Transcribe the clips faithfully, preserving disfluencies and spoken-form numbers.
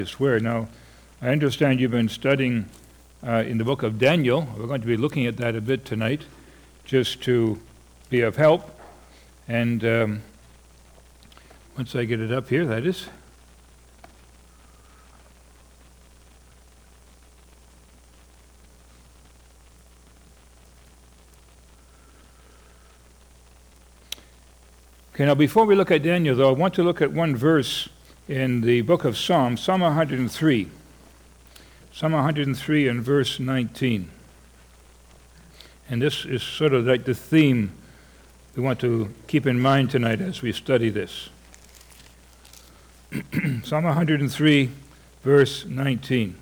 Swear. Now, I understand you've been studying uh, in the book of Daniel. We're going to be looking at that a bit tonight, just to be of help. And um, once I get it up here, that is. Okay, now before we look at Daniel, though, I want to look at one verse in the book of Psalms, Psalm one hundred three. Psalm one hundred three and verse nineteen. And this is sort of like the theme we want to keep in mind tonight as we study this. Psalm one hundred three, verse nineteen.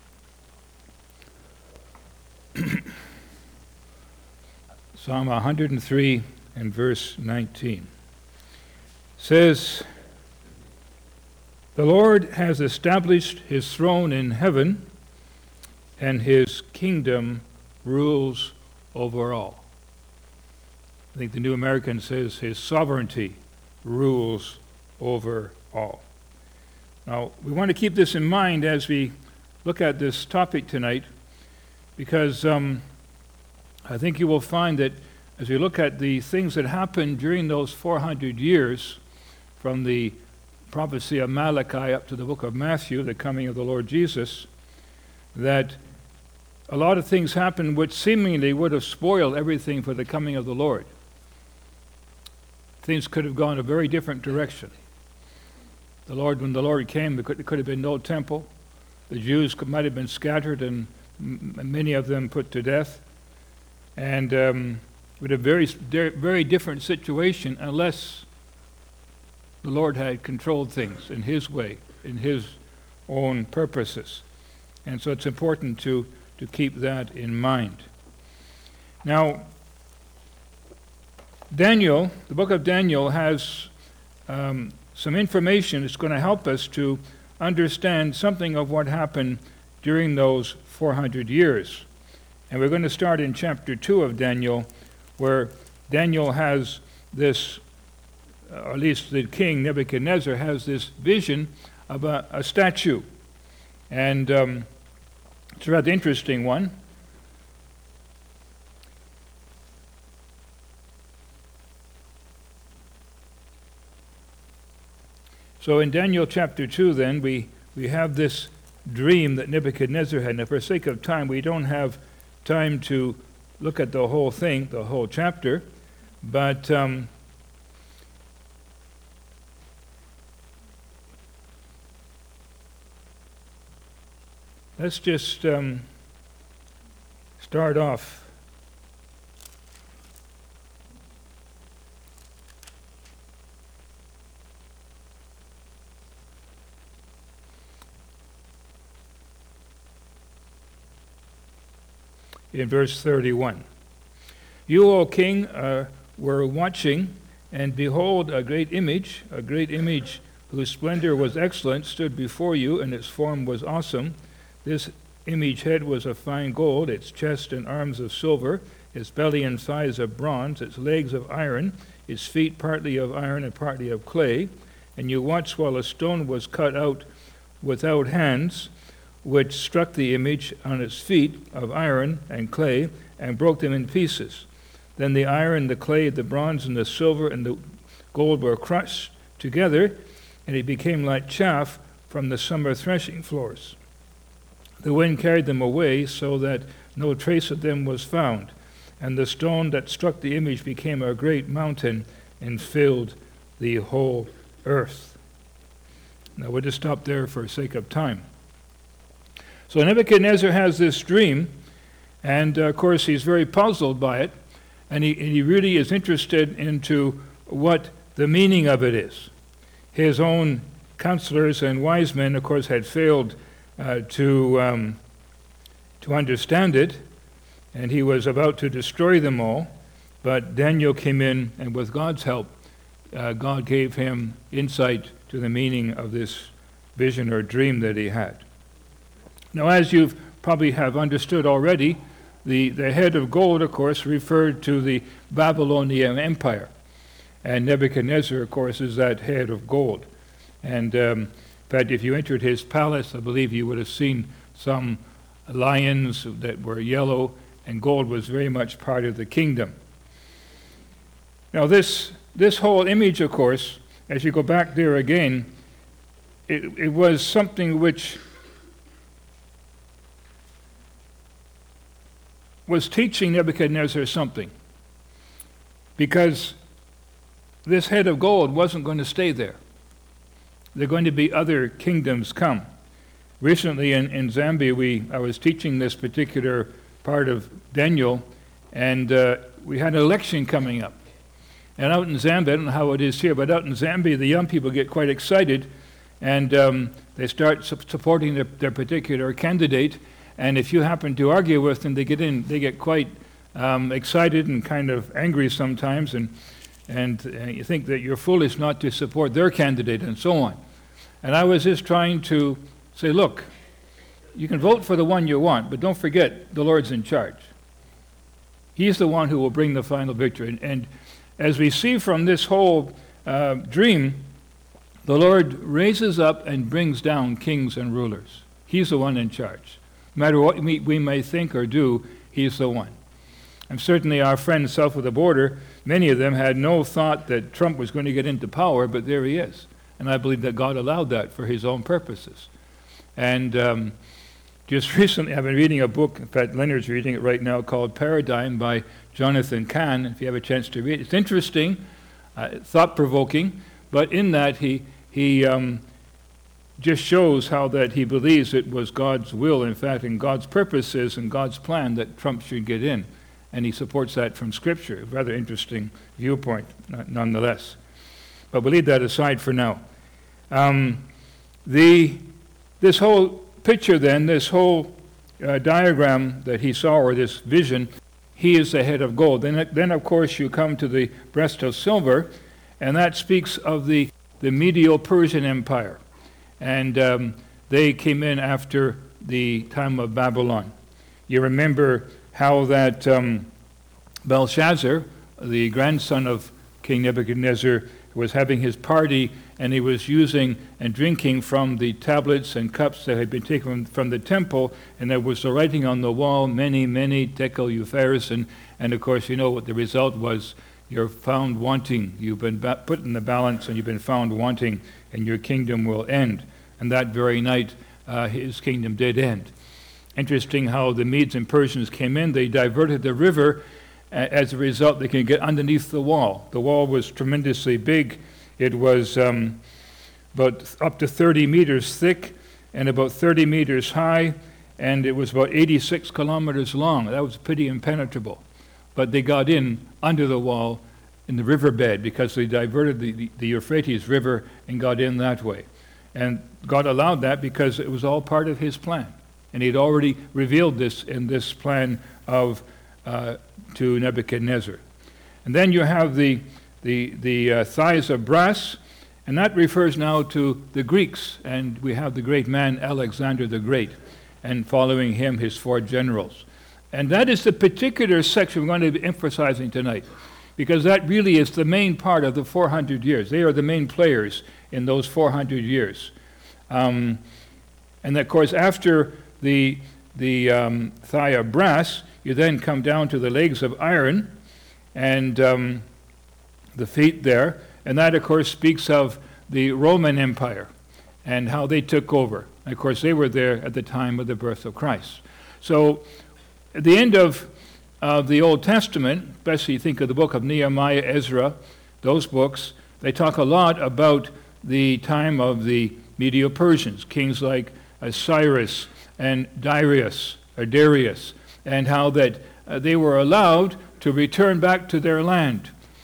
Psalm one hundred three and verse nineteen says, "The Lord has established his throne in heaven, and his kingdom rules over all." I think the New American says his sovereignty rules over all. Now, we want to keep this in mind as we look at this topic tonight, because um, I think you will find that as we look at the things that happened during those four hundred years, from the prophecy of Malachi up to the book of Matthew, the coming of the Lord Jesus, that a lot of things happened which seemingly would have spoiled everything for the coming of the Lord. Things could have gone a very different direction. The Lord, when the Lord came, there could, there could have been no temple. The Jews could, might have been scattered and m- many of them put to death. And um, it would have a very, very different situation unless the Lord had controlled things in his way, in his own purposes. And so it's important to, to keep that in mind. Now, Daniel, the book of Daniel has um, some information that's going to help us to understand something of what happened during those four hundred years. And we're going to start in chapter two of Daniel, where Daniel has this, or at least the king Nebuchadnezzar has this vision of a, a statue. And um, it's a rather interesting one. So in Daniel chapter two, then, we, we have this dream that Nebuchadnezzar had. Now, for sake of time, we don't have time to look at the whole thing, the whole chapter, but um, let's just um, start off. In verse thirty-one. "You, O king, uh, were watching, and behold, a great image, a great image whose splendor was excellent, stood before you, and its form was awesome. This image head was of fine gold, its chest and arms of silver, its belly and thighs of bronze, its legs of iron, its feet partly of iron and partly of clay. And you watched while a stone was cut out without hands, which struck the image on its feet of iron and clay, and broke them in pieces. Then the iron, the clay, the bronze, and the silver, and the gold were crushed together, and it became like chaff from the summer threshing floors. The wind carried them away, so that no trace of them was found. And the stone that struck the image became a great mountain and filled the whole earth." Now we'll just stop there for sake of time. So Nebuchadnezzar has this dream, and uh, of course he's very puzzled by it, and he, and he really is interested into what the meaning of it is. His own counselors and wise men, of course, had failed uh, to, um, to understand it, and he was about to destroy them all, but Daniel came in, and with God's help, uh, God gave him insight to the meaning of this vision or dream that he had. Now, as you probably have understood already, the, the head of gold, of course, referred to the Babylonian Empire. And Nebuchadnezzar, of course, is that head of gold. And um, In fact, if you entered his palace, I believe you would have seen some lions that were yellow, and gold was very much part of the kingdom. Now this this whole image, of course, as you go back there again, it, it was something which was teaching Nebuchadnezzar something. Because this head of gold wasn't going to stay there. There are going to be other kingdoms come. Recently in, in Zambia, we I was teaching this particular part of Daniel, and uh, we had an election coming up. And out in Zambia, I don't know how it is here, but out in Zambia, the young people get quite excited, and um, they start su- supporting their, their particular candidate. And if you happen to argue with them, they get in, they get quite um, excited and kind of angry sometimes, and and uh, you think that you're foolish not to support their candidate, and so on. And I was just trying to say, look, you can vote for the one you want, but don't forget the Lord's in charge. He's the one who will bring the final victory. And, and as we see from this whole uh, dream, the Lord raises up and brings down kings and rulers. He's the one in charge. No matter what we, we may think or do, He's the one. And certainly our friends south of the border, many of them had no thought that Trump was going to get into power, but there he is. And I believe that God allowed that for His own purposes. And um, just recently, I've been reading a book, in fact, Leonard's reading it right now, called Paradigm by Jonathan Cahn, if you have a chance to read it. It's interesting, uh, thought-provoking, but in that he he um, just shows how that he believes it was God's will, in fact, and God's purposes and God's plan that Trump should get in. And he supports that from Scripture. A rather interesting viewpoint, nonetheless. But we'll leave that aside for now. Um, the this whole picture then, this whole uh, diagram that he saw, or this vision, he is the head of gold. Then, then of course, you come to the breast of silver, and that speaks of the, the Medo-Persian Empire. And um, they came in after the time of Babylon. You remember how that um, Belshazzar, the grandson of King Nebuchadnezzar, was having his party, and he was using and drinking from the tablets and cups that had been taken from the temple, and there was the writing on the wall, many, many, tekel upharsin, and, and of course you know what the result was. You're found wanting. You've been ba- put in the balance, and you've been found wanting, and your kingdom will end. And that very night, uh, his kingdom did end. Interesting how the Medes and Persians came in. They diverted the river. As a result, they can get underneath the wall. The wall was tremendously big. It was um, about up to thirty meters thick and about thirty meters high, and it was about eighty-six kilometers long. That was pretty impenetrable. But they got in under the wall in the riverbed because they diverted the, the, the Euphrates River and got in that way. And God allowed that because it was all part of His plan. And He'd already revealed this in this plan of uh, to Nebuchadnezzar. And then you have the the the uh, thighs of brass, and that refers now to the Greeks. And we have the great man Alexander the Great, and following him his four generals. And that is the particular section we're going to be emphasizing tonight, because that really is the main part of the four hundred years. They are the main players in those four hundred years. Um, and of course, after the the um, thigh of brass, you then come down to the legs of iron and um, the feet there. And that, of course, speaks of the Roman Empire and how they took over. And of course, they were there at the time of the birth of Christ. So at the end of uh, the Old Testament, especially think of the book of Nehemiah, Ezra, those books, they talk a lot about the time of the Medo-Persians, kings like uh, Cyrus and Darius, or Darius, and how that uh, they were allowed to return back to their land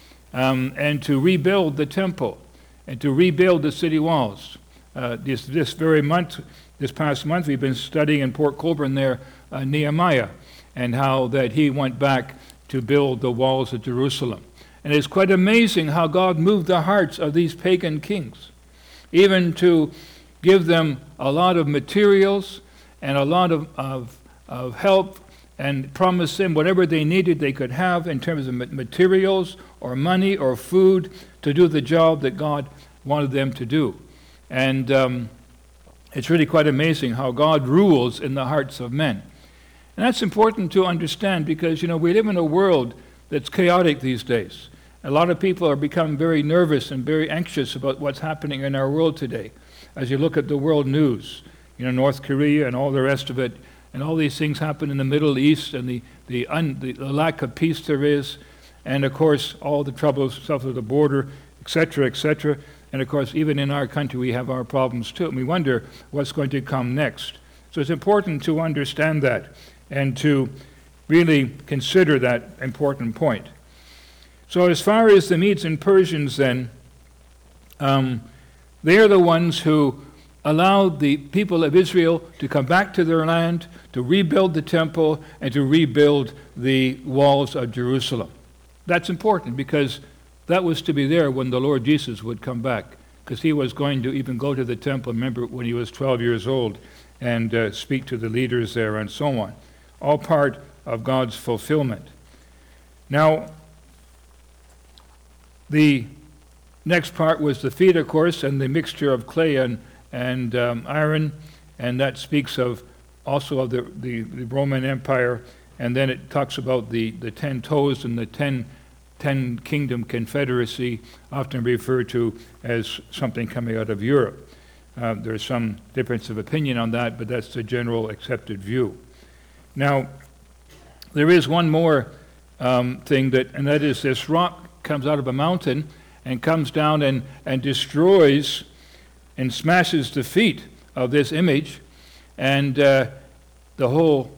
um, and to rebuild the temple and to rebuild the city walls. Uh, this this very month, this past month, we've been studying in Port Colborne there, uh, Nehemiah, and how that he went back to build the walls of Jerusalem. And it's quite amazing how God moved the hearts of these pagan kings, even to give them a lot of materials and a lot of, of, of help, and promise them whatever they needed they could have in terms of materials or money or food to do the job that God wanted them to do. And um, It's really quite amazing how God rules in the hearts of men. And that's important to understand because, you know, we live in a world that's chaotic these days. A lot of people are becoming very nervous and very anxious about what's happening in our world today. As you look at the world news, you know, North Korea and all the rest of it, and all these things happen in the Middle East, and the the, un, the, the lack of peace there is, and of course all the troubles south of the border, et cetera, et cetera. And of course, even in our country, we have our problems too, and we wonder what's going to come next. So it's important to understand that and to really consider that important point. So as far as the Medes and Persians then, um, they are the ones who allowed the people of Israel to come back to their land, to rebuild the temple, and to rebuild the walls of Jerusalem. That's important because that was to be there when the Lord Jesus would come back, because he was going to even go to the temple, remember, when he was twelve years old, and uh, speak to the leaders there and so on. All part of God's fulfillment. Now, the next part was the feet, of course, and the mixture of clay and, and um, iron, and that speaks of also of the, the, the Roman Empire, and then it talks about the, the ten toes and the ten, ten kingdom confederacy, often referred to as something coming out of Europe. Uh, there's some difference of opinion on that, but that's the general accepted view. Now, there is one more um, thing, that, and that is this rock comes out of a mountain and comes down and, and destroys and smashes the feet of this image, and uh, the whole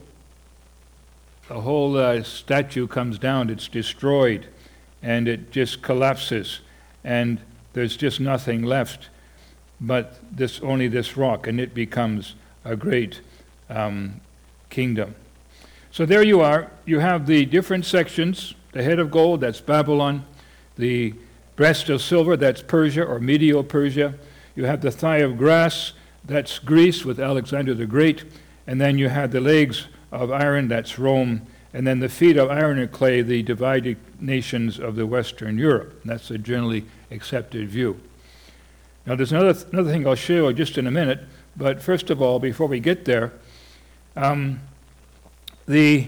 the whole uh, statue comes down. It's destroyed, and it just collapses, and there's just nothing left but this only this rock, and it becomes a great um, kingdom. So there you are. You have the different sections. The head of gold, that's Babylon. The breast of silver, that's Persia or Medo-Persia. You have the thigh of grass, that's Greece with Alexander the Great. And then you have the legs of iron, that's Rome. And then the feet of iron and clay, the divided nations of the Western Europe. That's the generally accepted view. Now there's another, th- another thing I'll show you just in a minute. But first of all, before we get there, um, the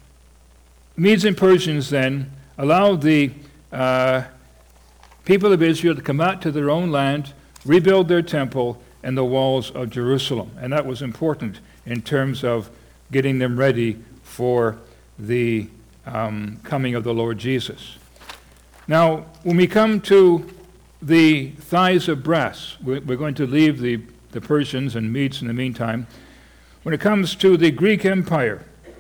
Medes and Persians then allowed the uh, people of Israel to come out to their own land, rebuild their temple and the walls of Jerusalem. And that was important in terms of getting them ready for the um, coming of the Lord Jesus. Now, when we come to the thighs of brass, we're, we're going to leave the, the Persians and Medes in the meantime. When it comes to the Greek Empire,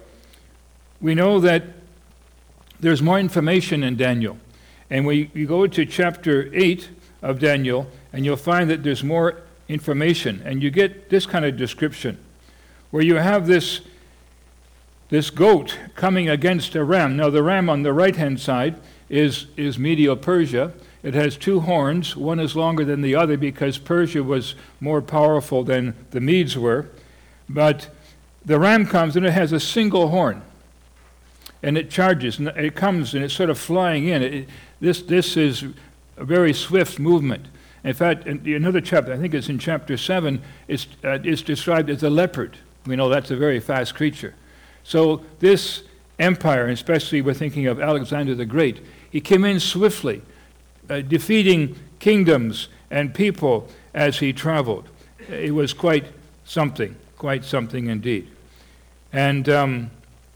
we know that there's more information in Daniel. And we you go to chapter eight of Daniel, and you'll find that there's more information. And you get this kind of description, where you have this, this goat coming against a ram. Now the ram on the right-hand side is, is Medo-Persia. It has two horns. One is longer than the other because Persia was more powerful than the Medes were. But the ram comes and it has a single horn. And it charges, and it comes and it's sort of flying in. It, this, this is a very swift movement. In fact, in another chapter, I think it's in chapter seven, it's, uh, it's described as a leopard. We know that's a very fast creature. So this empire, especially we're thinking of Alexander the Great, he came in swiftly, uh, defeating kingdoms and people as he traveled. It was quite something, quite something indeed. And um,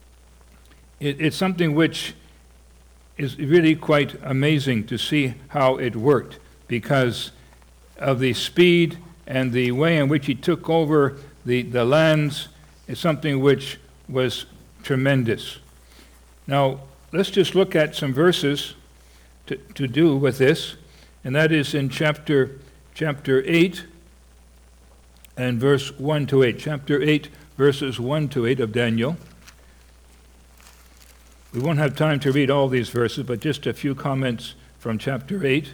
it, it's something which is really quite amazing to see how it worked because of the speed and the way in which he took over the, the lands. Is something which was tremendous. Now, let's just look at some verses to, to do with this, and that is in chapter chapter eight and verse one to eight. Chapter eight, verses one to eight of Daniel. We won't have time to read all these verses, but just a few comments from chapter eight.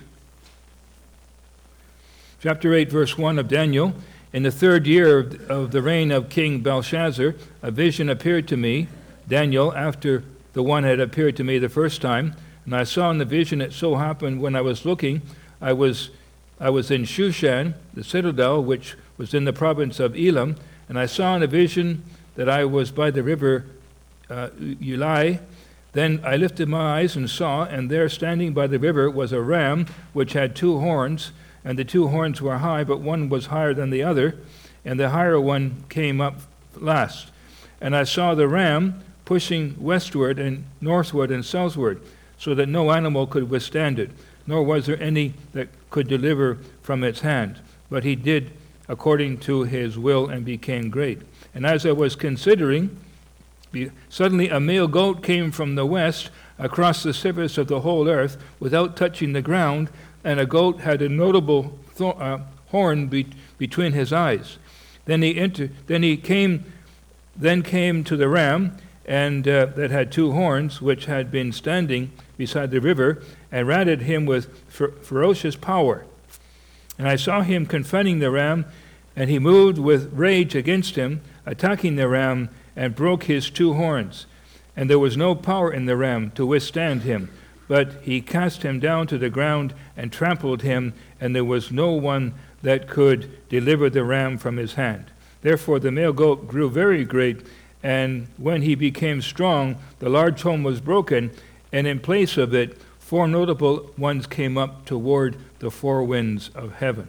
Chapter eight, verse one of Daniel. In the third year of the reign of King Belshazzar, a vision appeared to me, Daniel, after the one had appeared to me the first time. And I saw in the vision, it so happened when I was looking, I was I was in Shushan, the citadel, which was in the province of Elam, and I saw in a vision that I was by the river uh, Ulai. Then I lifted my eyes and saw, and there standing by the river was a ram which had two horns, and the two horns were high, but one was higher than the other, and the higher one came up last. And I saw the ram pushing westward and northward and southward, so that no animal could withstand it, nor was there any that could deliver from its hand. But he did according to his will and became great. And as I was considering, suddenly a male goat came from the west across the surface of the whole earth without touching the ground, and a goat had a notable th- uh, horn be- between his eyes. Then he enter- then he came, then came to the ram, and uh, that had two horns, which had been standing beside the river, and ran at him with fer- ferocious power. And I saw him confronting the ram, and he moved with rage against him, attacking the ram, and broke his two horns. And there was no power in the ram to withstand him, but he cast him down to the ground and trampled him, and there was no one that could deliver the ram from his hand. Therefore the male goat grew very great, and when he became strong, the large horn was broken, and in place of it, four notable ones came up toward the four winds of heaven.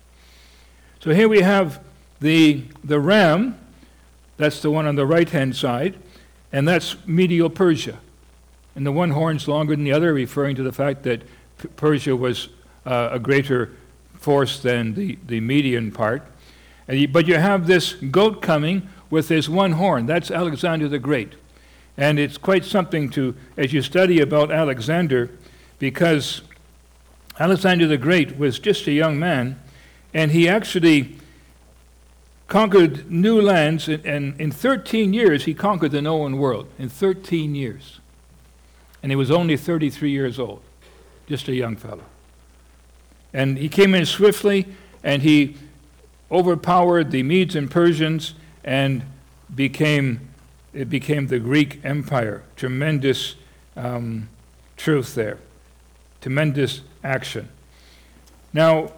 So here we have the, the ram, that's the one on the right-hand side, and that's Medial Persia. And the one horn's longer than the other, referring to the fact that P- Persia was uh, a greater force than the, the Median part. And you, but you have this goat coming with this one horn. That's Alexander the Great. And it's quite something to, as you study about Alexander, because Alexander the Great was just a young man, and he actually conquered new lands, and, and in thirteen years he conquered the known world. In thirteen years. And he was only thirty-three years old, just a young fellow. And he came in swiftly, and he overpowered the Medes and Persians, and became it became the Greek Empire. Tremendous um, truth there. Tremendous action. Now,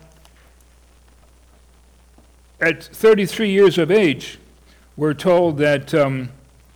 at thirty-three years of age, we're told that um,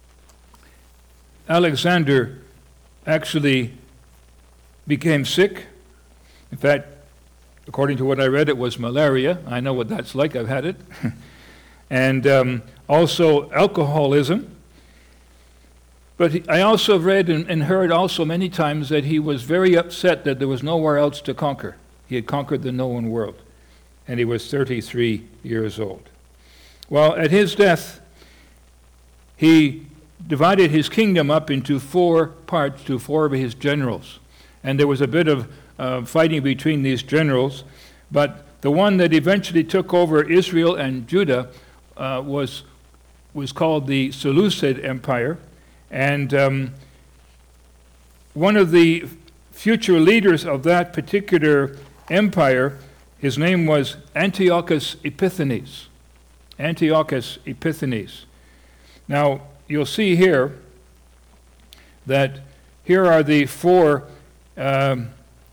Alexander actually became sick. In fact, according to what I read, it was malaria. I know what that's like. I've had it. And um, also alcoholism. But he, I also read and, and heard also many times that he was very upset that there was nowhere else to conquer. He had conquered the known world. And he was thirty-three years old. Well, at his death, he divided his kingdom up into four parts to four of his generals. And there was a bit of uh, fighting between these generals. But the one that eventually took over Israel and Judah uh, was, was called the Seleucid Empire. And um, one of the future leaders of that particular empire, his name was Antiochus Epiphanes. Antiochus Epiphanes. Now, you'll see here that here are the four um,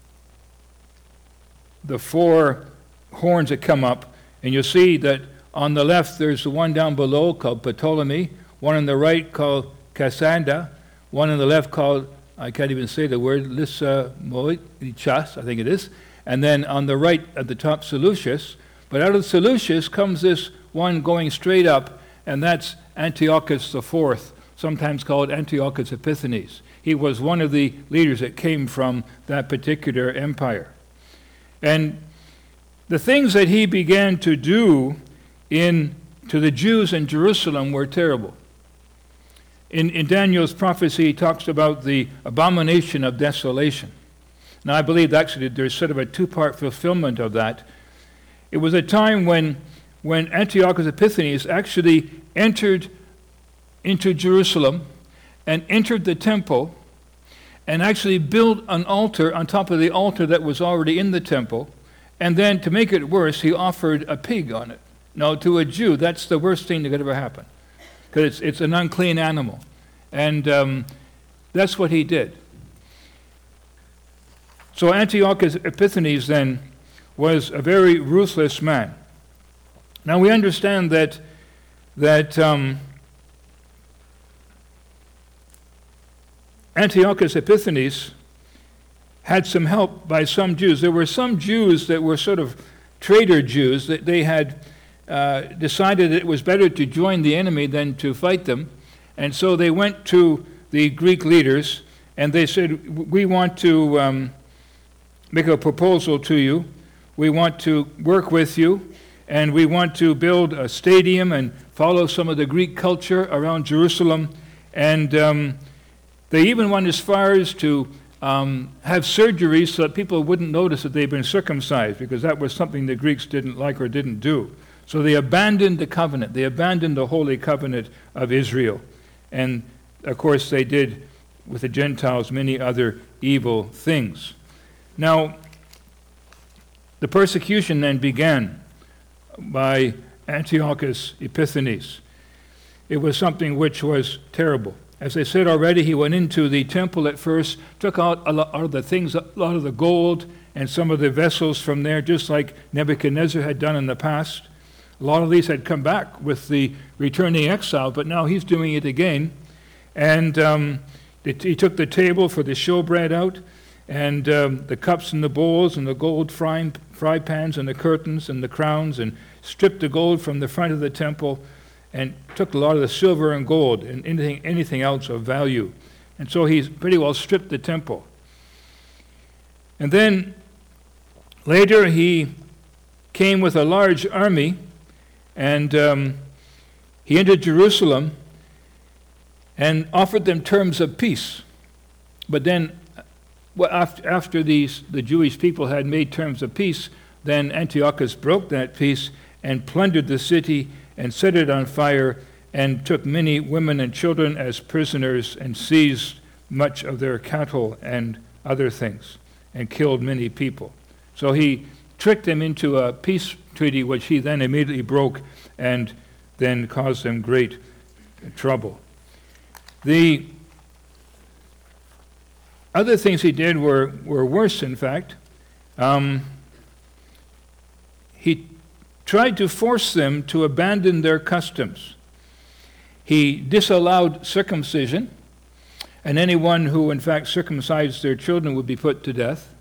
the four horns that come up, and you'll see that on the left there's the one down below called Ptolemy, one on the right called Cassandra, one on the left called, I can't even say the word, Lysimachus, I think it is, and then on the right at the top Seleucus. But out of Seleucus comes this one going straight up, and that's Antiochus the Fourth, sometimes called Antiochus Epiphanes. He was one of the leaders that came from that particular empire. And the things that he began to do in to the Jews in Jerusalem were terrible. In, in Daniel's prophecy, he talks about the abomination of desolation. Now, I believe actually there's sort of a two-part fulfillment of that. It was a time when, when Antiochus Epiphanes actually entered into Jerusalem and entered the temple and actually built an altar on top of the altar that was already in the temple. And then, to make it worse, he offered a pig on it. Now, to a Jew, that's the worst thing that could ever happen, because it's, it's an unclean animal. And um, that's what he did. So Antiochus Epiphanes then was a very ruthless man. Now we understand that that um, Antiochus Epiphanes had some help by some Jews. There were some Jews that were sort of traitor Jews, that they had uh, decided it was better to join the enemy than to fight them. And so they went to the Greek leaders and they said, we want to um, make a proposal to you. We want to work with you, and we want to build a stadium and follow some of the Greek culture around Jerusalem. And um, they even went as far as to um, have surgeries so that people wouldn't notice that they'd been circumcised, because that was something the Greeks didn't like or didn't do. So they abandoned the covenant. They abandoned the holy covenant of Israel. And, of course, they did with the Gentiles many other evil things. Now, the persecution then began by Antiochus Epiphanes. It was something which was terrible. As I said already, he went into the temple at first, took out a lot of the things, a lot of the gold and some of the vessels from there, just like Nebuchadnezzar had done in the past. A lot of these had come back with the returning exile, but now he's doing it again. And um, it, he took the table for the showbread out, and um, the cups and the bowls and the gold frying, fry pans and the curtains and the crowns, and stripped the gold from the front of the temple and took a lot of the silver and gold and anything, anything else of value. And so he's pretty well stripped the temple. And then later he came with a large army, and um, he entered Jerusalem and offered them terms of peace. But then well, after, after these, the Jewish people had made terms of peace, then Antiochus broke that peace and plundered the city and set it on fire, and took many women and children as prisoners, and seized much of their cattle and other things, and killed many people. So he tricked them into a peace treaty, which he then immediately broke, and then caused them great trouble. The other things he did were, were worse, in fact. Um, he tried to force them to abandon their customs. He disallowed circumcision, and anyone who in fact circumcised their children would be put to death.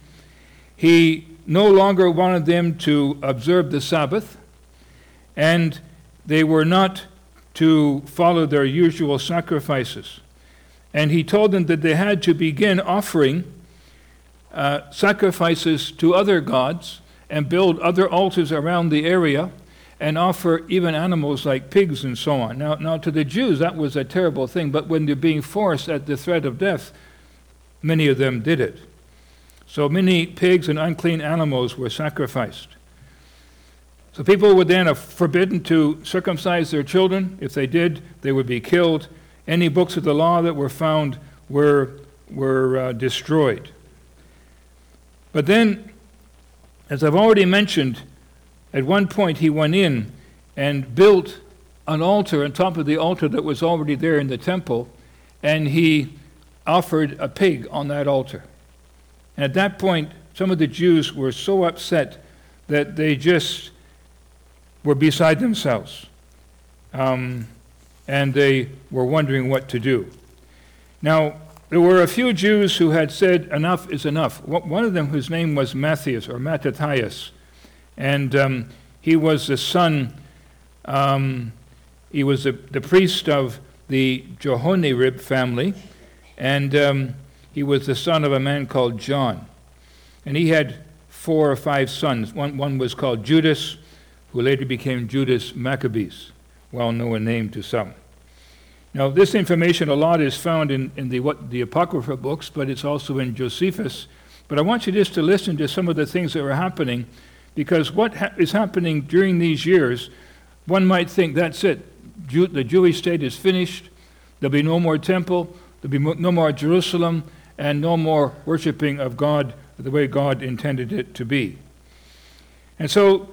He no longer wanted them to observe the Sabbath, and they were not to follow their usual sacrifices. And he told them that they had to begin offering uh, sacrifices to other gods and build other altars around the area and offer even animals like pigs and so on. Now, now to the Jews, that was a terrible thing, but when they're being forced at the threat of death, many of them did it. So many pigs and unclean animals were sacrificed. So people were then forbidden to circumcise their children. If they did, they would be killed. Any books of the law that were found were, were uh, destroyed. But then, as I've already mentioned, at one point he went in and built an altar on top of the altar that was already there in the temple, and he offered a pig on that altar. And at that point, some of the Jews were so upset that they just were beside themselves. Um, and they were wondering what to do. Now, there were a few Jews who had said, enough is enough. One of them, whose name was Matthias, or Mattathias, and um, he was the son, um, he was the, the priest of the Johonirib family, and um, he was the son of a man called John. And he had four or five sons. One, one was called Judas, who later became Judas Maccabees, well-known name to some. Now, this information, a lot is found in, in the, what, the Apocrypha books, but it's also in Josephus. But I want you just to listen to some of the things that were happening, because what ha- is happening during these years, one might think that's it. Jew- the Jewish state is finished. There'll be no more temple. There'll be mo- no more Jerusalem, and no more worshiping of God the way God intended it to be. And so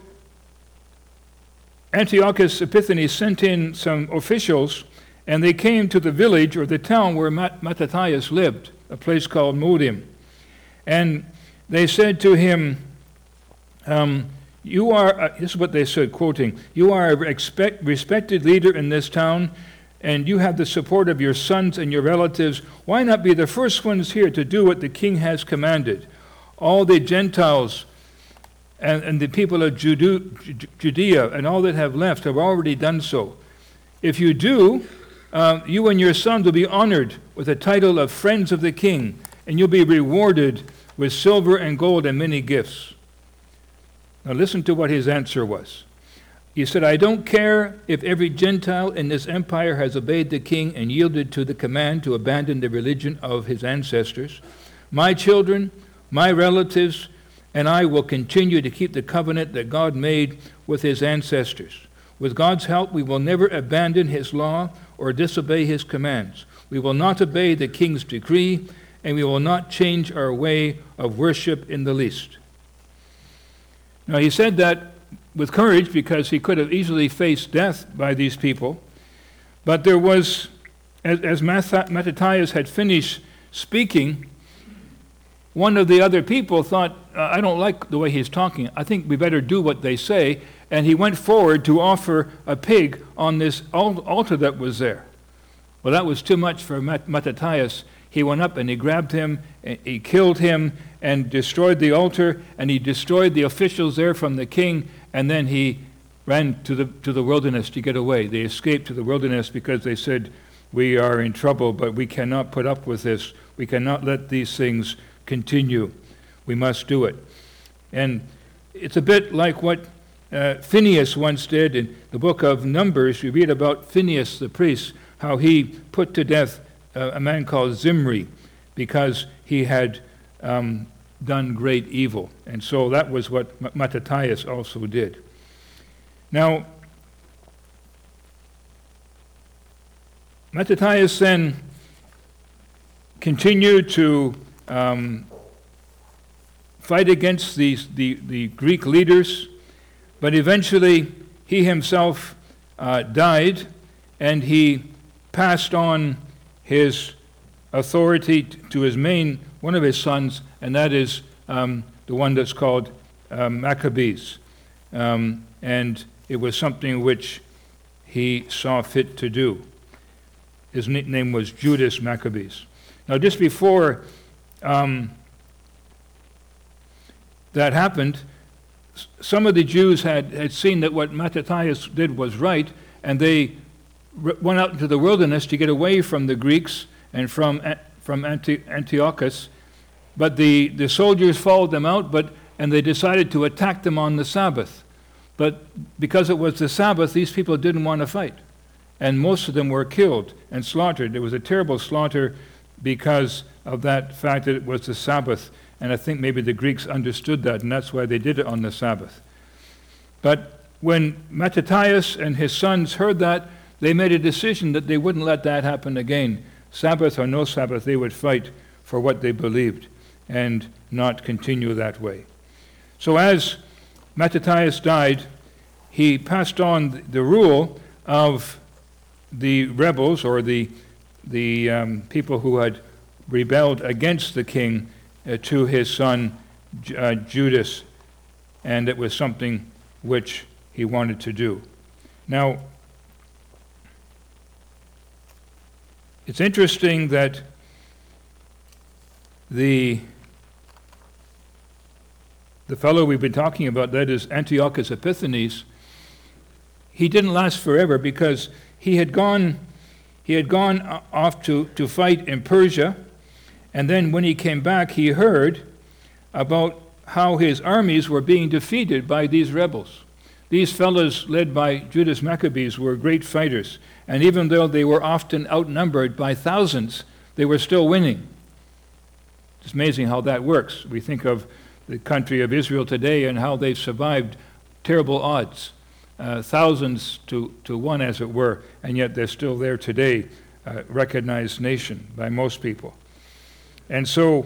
Antiochus Epiphanes sent in some officials, and they came to the village or the town where Mat- Mattathias lived, a place called Modim. And they said to him, um, You are, uh, this is what they said, quoting, "You are a expect, respected leader in this town, and you have the support of your sons and your relatives. Why not be the first ones here to do what the king has commanded? All the Gentiles and, and the people of Jude- Judea and all that have left have already done so. If you do, uh, you and your sons will be honored with the title of friends of the king, and you'll be rewarded with silver and gold and many gifts." Now listen to what his answer was. He said, "I don't care if every Gentile in this empire has obeyed the king and yielded to the command to abandon the religion of his ancestors. My children, my relatives, and I will continue to keep the covenant that God made with his ancestors. With God's help, we will never abandon his law or disobey his commands. We will not obey the king's decree, and we will not change our way of worship in the least." Now, he said that with courage because he could have easily faced death by these people. But there was, as, as Mattathias had finished speaking, one of the other people thought, uh, "I don't like the way he's talking. I think we better do what they say." And he went forward to offer a pig on this altar that was there. Well, that was too much for Mattathias. He went up and he grabbed him, and he killed him, and destroyed the altar, and he destroyed the officials there from the king, and then he ran to the to the wilderness to get away. They escaped to the wilderness because they said, "We are in trouble, but we cannot put up with this. We cannot let these things continue. We must do it." And it's a bit like what uh, Phinehas once did in the book of Numbers. You read about Phinehas the priest, how he put to death uh, a man called Zimri because he had um, done great evil. And so that was what Mattathias also did. Now, Mattathias then continued to um, fight against these, the, the Greek leaders, but eventually he himself uh, died, and he passed on his authority to his main, one of his sons, and that is um, the one that's called um, Maccabees. Um, and it was something which he saw fit to do. His name was Judas Maccabees. Now, just before um, that happened, some of the Jews had, had seen that what Mattathias did was right, and they r- went out into the wilderness to get away from the Greeks and from from Anti- Antiochus. But the, the soldiers followed them out, but and they decided to attack them on the Sabbath. But because it was the Sabbath, these people didn't want to fight, and most of them were killed and slaughtered. It was a terrible slaughter because of that fact that it was the Sabbath. And I think maybe the Greeks understood that, and that's why they did it on the Sabbath. But when Mattathias and his sons heard that, they made a decision that they wouldn't let that happen again. Sabbath or no Sabbath, they would fight for what they believed and not continue that way. So as Mattathias died, he passed on the rule of the rebels, or the, the um, people who had rebelled against the king, Uh, to his son uh, Judas, and it was something which he wanted to do. Now, it's interesting that the the fellow we've been talking about, that is Antiochus Epiphanes, he didn't last forever because he had gone he had gone off to, to fight in Persia. And then when he came back, he heard about how his armies were being defeated by these rebels. These fellows, led by Judas Maccabees, were great fighters. And even though they were often outnumbered by thousands, they were still winning. It's amazing how that works. We think of the country of Israel today and how they've survived terrible odds, uh, thousands to, to one, as it were, and yet they're still there today, a recognized nation by most people. And so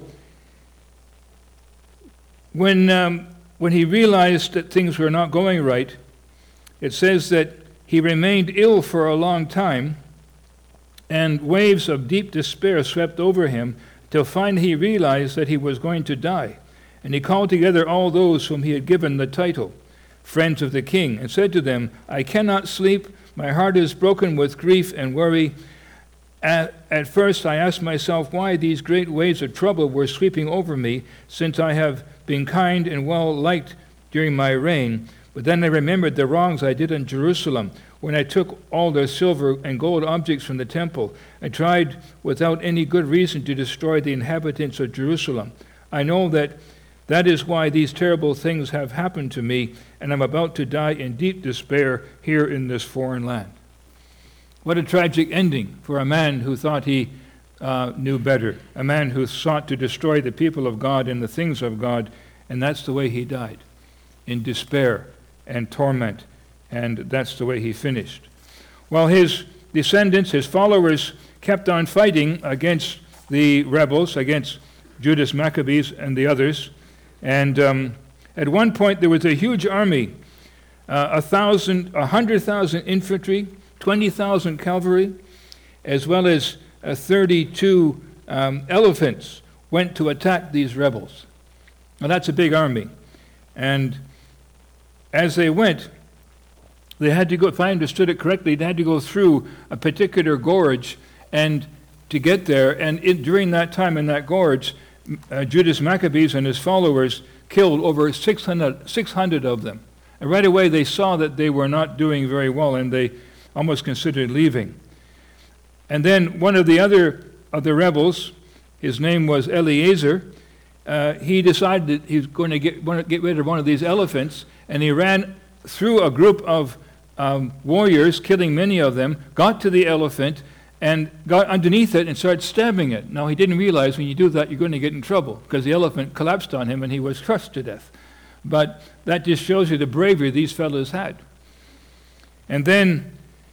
when um, when he realized that things were not going right, it says that he remained ill for a long time, and waves of deep despair swept over him till finally he realized that he was going to die. And he called together all those whom he had given the title. friends of the king, and said to them, I cannot sleep. My heart is broken with grief and worry. At, at first I asked myself why these great waves of trouble were sweeping over me, since I have been kind and well liked during my reign. But then I remembered the wrongs I did in Jerusalem, when I took all the silver and gold objects from the temple. I tried without any good reason to destroy the inhabitants of Jerusalem. I know that that is why these terrible things have happened to me, and I'm about to die in deep despair here in this foreign land. What a tragic ending for a man who thought he uh, knew better, a man who sought to destroy the people of God and the things of God, and that's the way he died, in despair and torment, and that's the way he finished. While his descendants, his followers, kept on fighting against the rebels, against Judas Maccabees and the others, and um, at one point there was a huge army, uh, a thousand, a hundred thousand infantry, twenty thousand cavalry, as well as uh, thirty-two um, elephants went to attack these rebels. Now that's a big army. And as they went, they had to go, if I understood it correctly, they had to go through a particular gorge and to get there. And in, during that time in that gorge, uh, Judas Maccabees and his followers killed over six hundred, six hundred of them. And right away they saw that they were not doing very well, and they almost considered leaving. And then one of the other of the rebels, his name was Eleazar, uh, he decided that he was going to get, want to get rid of one of these elephants, and he ran through a group of um, warriors, killing many of them, got to the elephant, and got underneath it and started stabbing it. Now, he didn't realize when you do that, you're going to get in trouble, because the elephant collapsed on him and he was crushed to death. But that just shows you the bravery these fellows had. And then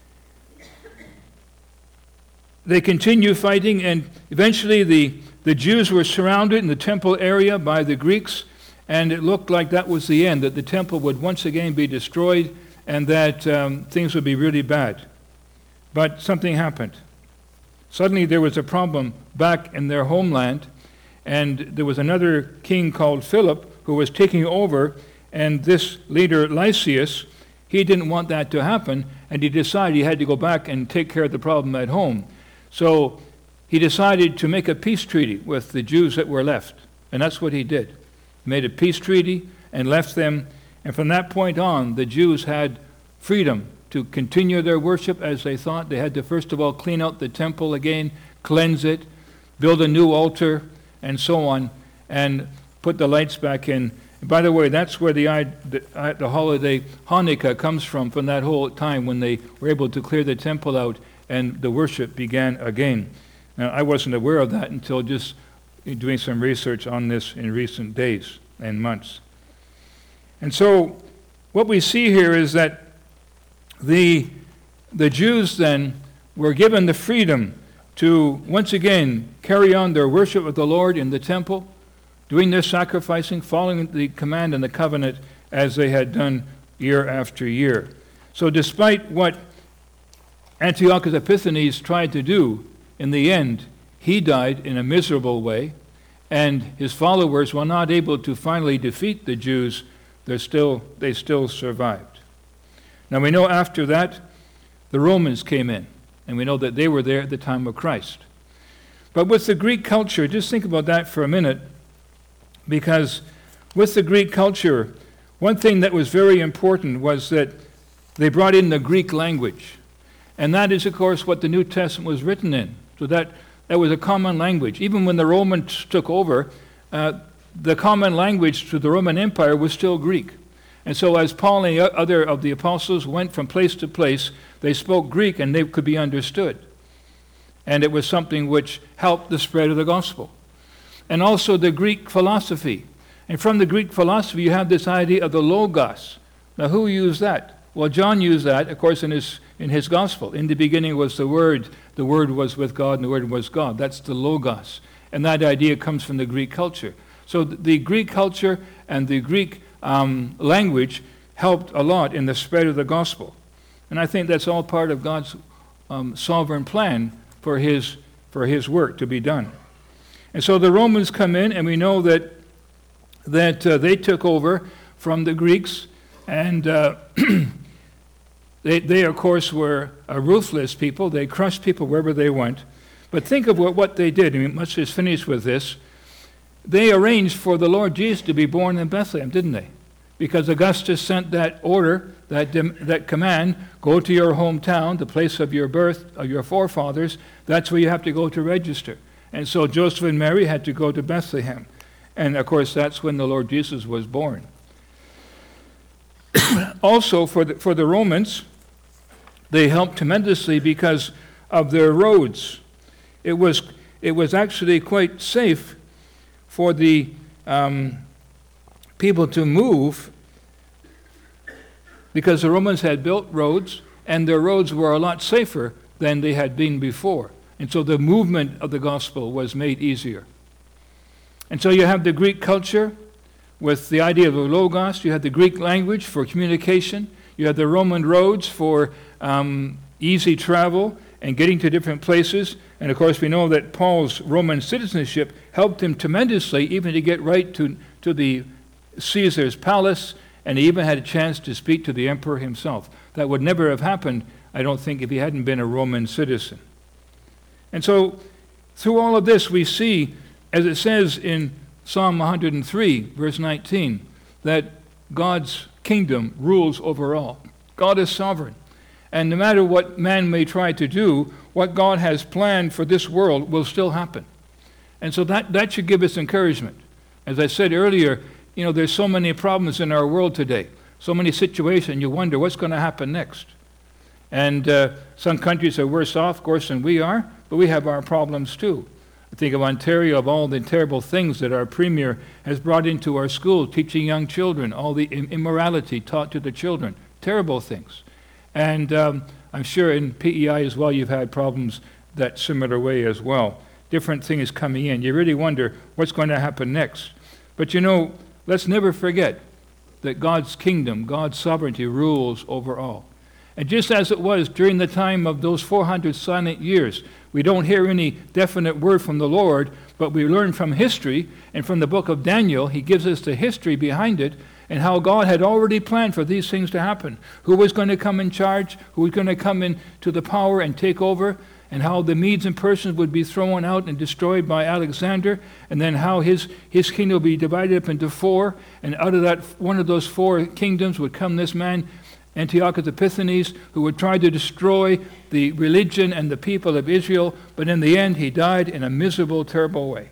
they continue fighting, and eventually the, the Jews were surrounded in the temple area by the Greeks, and it looked like that was the end, that the temple would once again be destroyed and that um, things would be really bad. But something happened. Suddenly there was a problem back in their homeland, and there was another king called Philip who was taking over, and this leader Lysias, he didn't want that to happen, and he decided he had to go back and take care of the problem at home. So he decided to make a peace treaty with the Jews that were left, and that's what he did. Made a peace treaty and left them, and from that point on, the Jews had freedom to continue their worship as they thought. They had to first of all clean out the temple again, cleanse it, build a new altar, and so on, and put the lights back in. And by the way, that's where the, the, the holiday Hanukkah comes from, from that whole time when they were able to clear the temple out and the worship began again. Now, I wasn't aware of that until just doing some research on this in recent days and months. And so what we see here is that the, the Jews then were given the freedom to once again carry on their worship of the Lord in the temple, doing their sacrificing, following the command and the covenant as they had done year after year. So despite what Antiochus Epiphanes tried to do, in the end, he died in a miserable way, and his followers were not able to finally defeat the Jews. They're still, they still survived. Now we know after that, the Romans came in, and we know that they were there at the time of Christ. But with the Greek culture, just think about that for a minute, because with the Greek culture, one thing that was very important was that they brought in the Greek language. And that is, of course, what the New Testament was written in. So that, that was a common language. Even when the Romans took over, uh, the common language to the Roman Empire was still Greek. And so as Paul and the other of the apostles went from place to place, they spoke Greek and they could be understood. And it was something which helped the spread of the gospel. And also the Greek philosophy. And from the Greek philosophy, you have this idea of the Logos. Now, who used that? Well, John used that, of course, in his in his gospel. In the beginning was the Word. The Word was with God, and the Word was God. That's the Logos. And that idea comes from the Greek culture. So the Greek culture and the Greek um, language helped a lot in the spread of the gospel. And I think that's all part of God's um, sovereign plan for his, for his work to be done. And so the Romans come in, and we know that, that uh, they took over from the Greeks. And uh, they, they, of course, were a ruthless people. They crushed people wherever they went. But think of what, what they did. I mean, let's just finish with this. They arranged for the Lord Jesus to be born in Bethlehem, didn't they? Because Augustus sent that order, that, that command, go to your hometown, the place of your birth, of your forefathers. That's where you have to go to register. And so Joseph and Mary had to go to Bethlehem. And, of course, that's when the Lord Jesus was born. Also, for the, for the Romans, they helped tremendously because of their roads. It was, it was actually quite safe for the um, people to move because the Romans had built roads, and their roads were a lot safer than they had been before. And so the movement of the gospel was made easier. And so you have the Greek culture with the idea of the Logos. You have the Greek language for communication. You have the Roman roads for um, easy travel and getting to different places. And of course, we know that Paul's Roman citizenship helped him tremendously, even to get right to, to the Caesar's palace, and he even had a chance to speak to the emperor himself. That would never have happened, I don't think, if he hadn't been a Roman citizen. And so, through all of this, we see, as it says in Psalm one hundred three, verse nineteen, that God's kingdom rules over all. God is sovereign. And no matter what man may try to do, what God has planned for this world will still happen. And so that, that should give us encouragement. As I said earlier, you know, there's so many problems in our world today, so many situations, you wonder what's going to happen next. And uh, some countries are worse off, of course, than we are, but we have our problems too. I think of Ontario, of all the terrible things that our premier has brought into our school, teaching young children, all the immorality taught to the children, terrible things. And um, I'm sure in P E I as well you've had problems that similar way as well. Different things coming in. You really wonder what's going to happen next. But you know, let's never forget that God's kingdom, God's sovereignty rules over all. And just as it was during the time of those four hundred silent years, we don't hear any definite word from the Lord, but we learn from history, and from the book of Daniel, he gives us the history behind it, and how God had already planned for these things to happen. Who was going to come in charge, who was going to come into the power and take over, and how the Medes and Persians would be thrown out and destroyed by Alexander, and then how his, his kingdom would be divided up into four, and out of that, one of those four kingdoms would come this man, Antiochus Epiphanes, who would try to destroy the religion and the people of Israel, but in the end he died in a miserable, terrible way.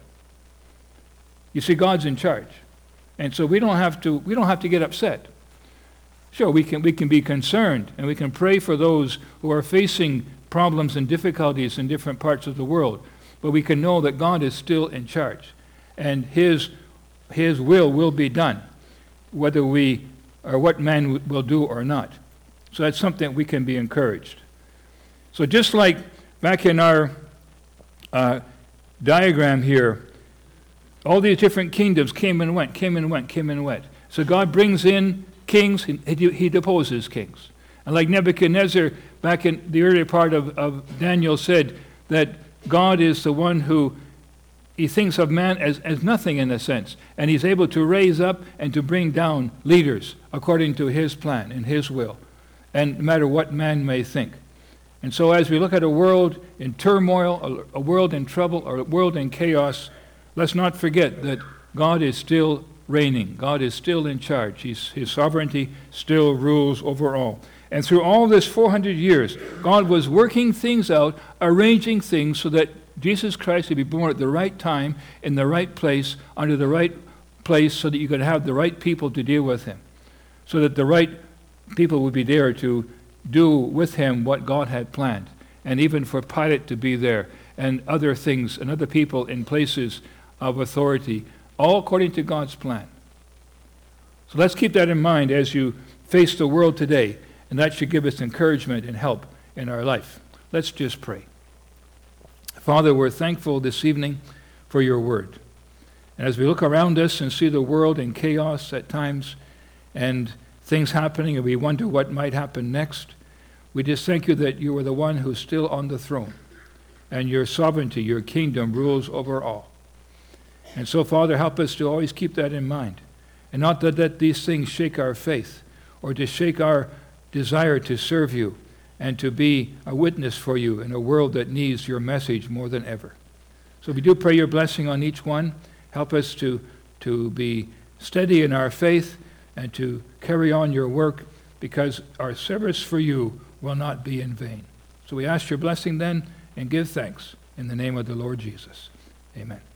You see, God's in charge. And so we don't have to we don't have to get upset. Sure, we can we can be concerned, and we can pray for those who are facing problems and difficulties in different parts of the world, but we can know that God is still in charge, and his his will will be done, whether we or what man will do or not. So that's something we can be encouraged. So just like back in our uh, diagram here, all these different kingdoms came and went, came and went, came and went. So God brings in kings, he, he deposes kings. And like Nebuchadnezzar, back in the earlier part of, of Daniel said that God is the one who, he thinks of man as, as nothing in a sense. And he's able to raise up and to bring down leaders according to his plan and his will, and no matter what man may think. And so as we look at a world in turmoil, a, a world in trouble, or a world in chaos, let's not forget that God is still reigning. God is still in charge. He's, his sovereignty still rules over all. And through all this four hundred years, God was working things out, arranging things so that Jesus Christ would be born at the right time, in the right place, under the right place, so that you could have the right people to deal with him. So that the right people would be there to do with him what God had planned. And even for Pilate to be there, and other things, and other people in places of authority, all according to God's plan. So let's keep that in mind as you face the world today, and that should give us encouragement and help in our life. Let's just pray. Father, we're thankful this evening for your word. And as we look around us and see the world in chaos at times, and things happening, and we wonder what might happen next, we just thank you that you are the one who's still on the throne, and your sovereignty, your kingdom rules over all. And so, Father, help us to always keep that in mind, and not to let these things shake our faith, or to shake our desire to serve you and to be a witness for you in a world that needs your message more than ever. So we do pray your blessing on each one. Help us to, to be steady in our faith and to carry on your work, because our service for you will not be in vain. So we ask your blessing then and give thanks in the name of the Lord Jesus. Amen.